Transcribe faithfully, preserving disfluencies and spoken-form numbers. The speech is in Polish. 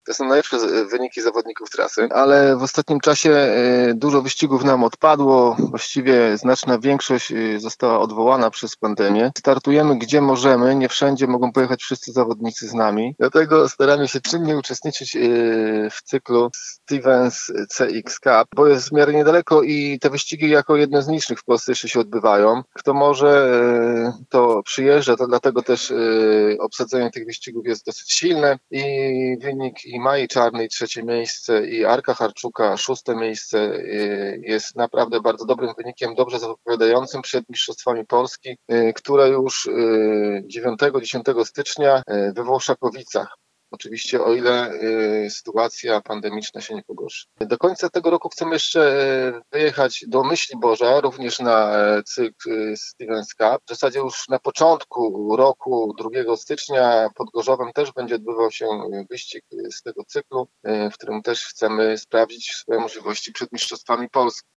To są najlepsze z wyniki zawodników trasy, ale w ostatnim czasie e, dużo wyścigów nam odpadło, właściwie znaczna większość e, została odwołana przez pandemię. Startujemy gdzie możemy, nie wszędzie mogą pojechać wszyscy zawodnicy z nami, dlatego staramy się czynnie uczestniczyć e, w cyklu Stevens C X Cup, bo jest w miarę niedaleko i te wyścigi jako jedne z niższych w Polsce jeszcze się odbywają. Kto może, e, to przyjeżdża, to dlatego też e, obsadzenie tych wyścigów jest dosyć silne i wynik i Mai Czarnej trzecie miejsce i Arka Harczuka szóste miejsce y, jest naprawdę bardzo dobrym wynikiem, dobrze zapowiadającym przed Mistrzostwami Polski, y, które już y, dziewiątego dziesiątego stycznia y, we Włoszakowicach. Oczywiście o ile y, sytuacja pandemiczna się nie pogorszy. Do końca tego roku chcemy jeszcze y, wyjechać do Myśliborza, również na y, cykl y, Stevens Cup. W zasadzie już na początku roku, drugiego stycznia pod Gorzowem też będzie odbywał się y, wyścig y, z tego cyklu, y, w którym też chcemy sprawdzić swoje możliwości przed Mistrzostwami Polski.